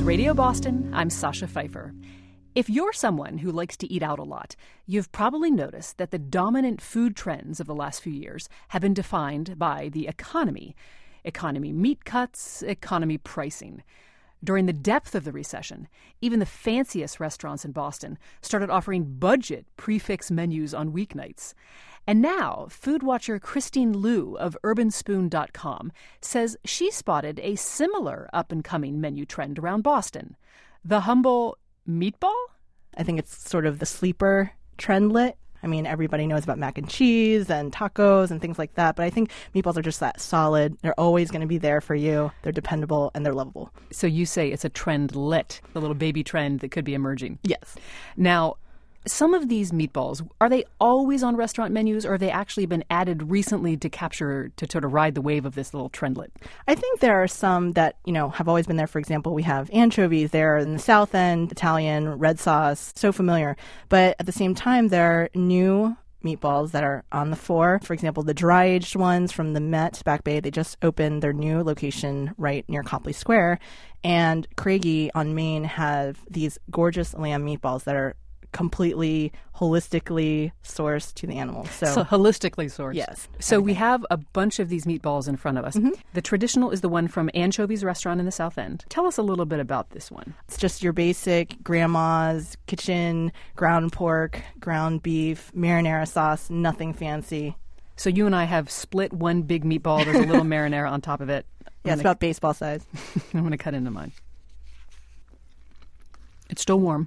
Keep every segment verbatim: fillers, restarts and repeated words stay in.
is Radio Boston. I'm Sasha Pfeiffer. If you're someone who likes to eat out a lot, you've probably noticed that the dominant food trends of the last few years have been defined by the economy. Economy meat cuts, economy pricing. During the depth of the recession, even the fanciest restaurants in Boston started offering budget prix-fixe menus on weeknights. And now, food watcher Christine Liu of urban spoon dot com says she spotted a similar up-and-coming menu trend around Boston. The humble meatball? I think it's sort of the sleeper trendlet. I mean, everybody knows about mac and cheese and tacos and things like that, but I think meatballs are just that solid. They're always going to be there for you. They're dependable and they're lovable. So you say it's a trendlet, the little baby trend that could be emerging. Yes. Now, some of these meatballs, are they always on restaurant menus, or have they actually been added recently to capture, to sort of ride the wave of this little trendlet? I think there are some that, you know, have always been there. For example, we have anchovies there in the South End, Italian, red sauce, so familiar. But at the same time, there are new meatballs that are on the fore. For example, the dry-aged ones from the Met Back Bay, they just opened their new location right near Copley Square. And Craigie on Main have these gorgeous lamb meatballs that are completely holistically sourced to the animals. So, so holistically sourced. Yes. So everything. We have a bunch of these meatballs in front of us. Mm-hmm. The traditional is the one from Anchovies Restaurant in the South End. Tell us a little bit about this one. It's just your basic grandma's kitchen, ground pork, ground beef, marinara sauce, nothing fancy. So you and I have split one big meatball. There's a little marinara on top of it. Yeah, it's about baseball size. I'm going to cut into mine. It's still warm.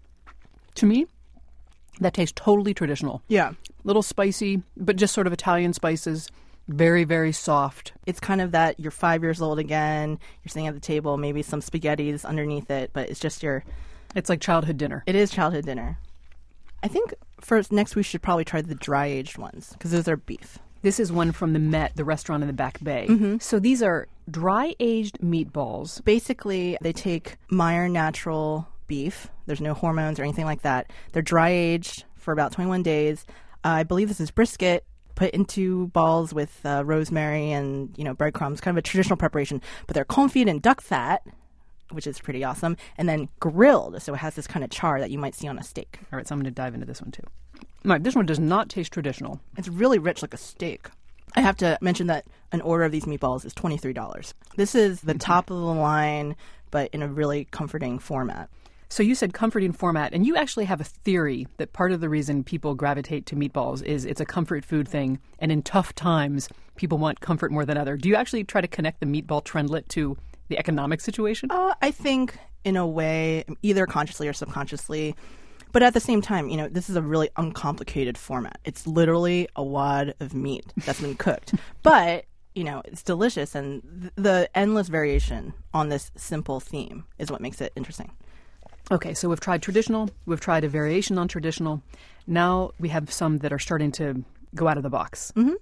To me, that tastes totally traditional. Yeah. Little spicy, but just sort of Italian spices. Very, very soft. It's kind of that you're five years old again. You're sitting at the table, maybe some spaghettis underneath it, but it's just your... It's like childhood dinner. It is childhood dinner. I think first, next we should probably try the dry-aged ones, because those are beef. This is one from the Met, the restaurant in the Back Bay. Mm-hmm. So these are dry-aged meatballs. Basically, they take Meyer natural beef. There's no hormones or anything like that. They're dry-aged for about twenty-one days. Uh, I believe this is brisket put into balls with uh, rosemary and, you know, breadcrumbs, kind of a traditional preparation. But they're confit in duck fat, which is pretty awesome, and then grilled, so it has this kind of char that you might see on a steak. All right, so I'm going to dive into this one, too. All right, this one does not taste traditional. It's really rich like a steak. I have to mention that an order of these meatballs is twenty-three dollars. This is the top of the line, but in a really comforting format. So you said comforting format, and you actually have a theory that part of the reason people gravitate to meatballs is it's a comfort food thing, and in tough times, people want comfort more than other. Do you actually try to connect the meatball trendlet to the economic situation? Uh, I think, in a way, either consciously or subconsciously. But at the same time, you know, this is a really uncomplicated format. It's literally a wad of meat that's been cooked. But, you know, it's delicious, and th- the endless variation on this simple theme is what makes it interesting. Okay, so we've tried traditional, we've tried a variation on traditional. Now we have some that are starting to go out of the box. Mm-hmm.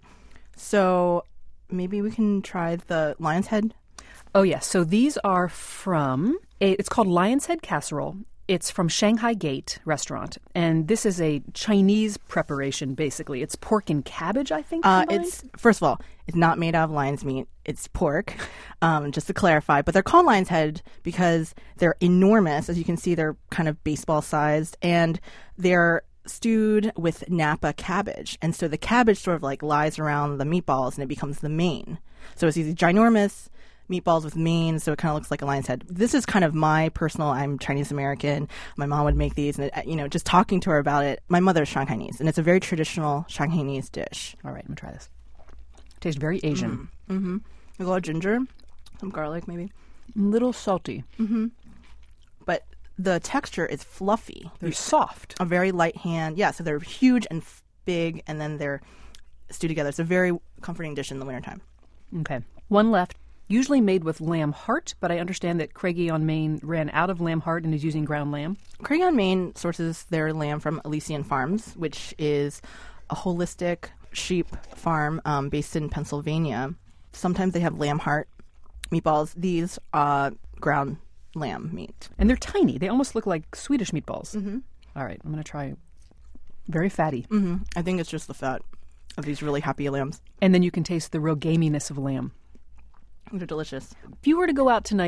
So maybe we can try the Lion's Head. Oh, yes. So these are from, a, it's called Lion's Head Casserole. It's from Shanghai Gate Restaurant. And this is a Chinese preparation, basically. It's pork and cabbage, I think. Uh, it's First of all, it's not made out of lion's meat. It's pork, um, just to clarify. But they're called Lion's Head because they're enormous. As you can see, they're kind of baseball-sized. And they're stewed with Napa cabbage. And so the cabbage sort of like lies around the meatballs and it becomes the main. So it's these ginormous meatballs with main, so it kind of looks like a lion's head. This is kind of my personal, I'm Chinese American. My mom would make these, and it, you know, just talking to her about it. My mother's Shanghainese, and it's a very traditional Shanghainese dish. All right, I'm gonna try this. Tastes very Asian. Mm. Mm-hmm. There's a lot of ginger, some garlic, maybe. A little salty. Mm-hmm. But the texture is fluffy. They're soft. A very light hand. Yeah, so they're huge and f- big, and then they're stewed together. It's a very comforting dish in the wintertime. Okay, one left. Usually made with lamb heart, but I understand that Craigie on Main ran out of lamb heart and is using ground lamb. Craigie on Main sources their lamb from Elysian Farms, which is a holistic sheep farm um, based in Pennsylvania. Sometimes they have lamb heart meatballs. These are ground lamb meat. And they're tiny. They almost look like Swedish meatballs. Mm-hmm. All right, I'm going to try. Very fatty. Mm-hmm. I think it's just the fat of these really happy lambs. And then you can taste the real gaminess of lamb. They're delicious. If you were to go out tonight,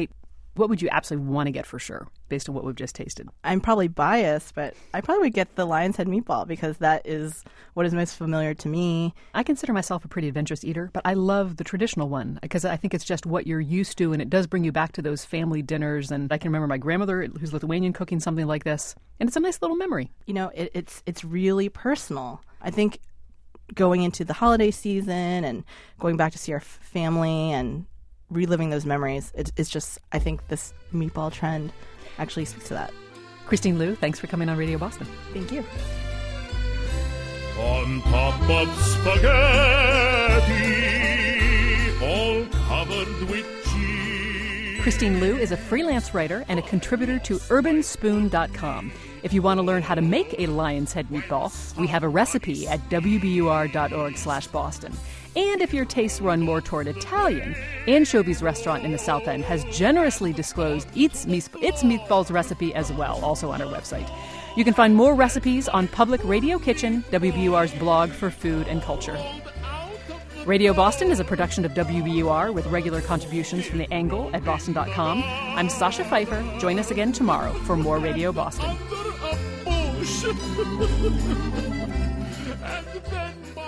What would you absolutely want to get for sure, based on what we've just tasted? I'm probably biased, but I probably would get the Lion's Head meatball because that is what is most familiar to me. I consider myself a pretty adventurous eater, but I love the traditional one because I think it's just what you're used to, and it does bring you back to those family dinners. And I can remember my grandmother, who's Lithuanian, cooking something like this, and it's a nice little memory. You know, it, it's it's really personal. I think going into the holiday season and going back to see our f- family and reliving those memories, it, it's just, I think this meatball trend actually speaks to that. Christine Liu, thanks for coming on Radio Boston. Thank you. On top of spaghetti, all covered with cheese. Christine Liu is a freelance writer and a contributor to urban spoon dot com. If you want to learn how to make a Lion's Head meatball, we have a recipe at w b u r dot org slash Boston. And if your tastes run more toward Italian, Anchovies Restaurant in the South End has generously disclosed its, its meatballs recipe as well, also on our website. You can find more recipes on Public Radio Kitchen, W B U R's blog for food and culture. Radio Boston is a production of W B U R with regular contributions from The Angle at boston dot com. I'm Sasha Pfeiffer. Join us again tomorrow for more Radio Boston. Under a bush. And then